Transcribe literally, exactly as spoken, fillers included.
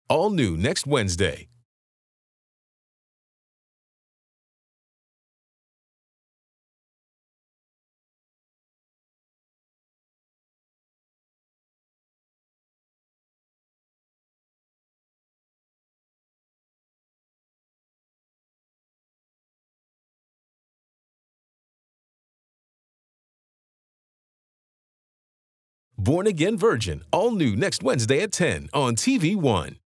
All new next Wednesday. Born Again Virgin, all new next Wednesday at ten on T V One.